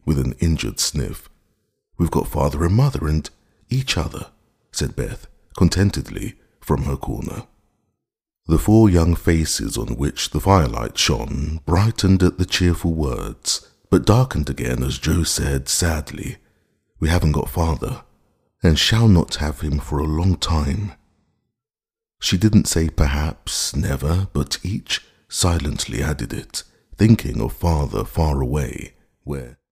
with an injured sniff. "We've got father and mother and each other," said Beth, contentedly, from her corner. The four young faces on which the firelight shone brightened at the cheerful words, but darkened again as Jo said sadly, "We haven't got father, and shall not have him for a long time." She didn't say perhaps, never, but each silently added it, thinking of father far away, where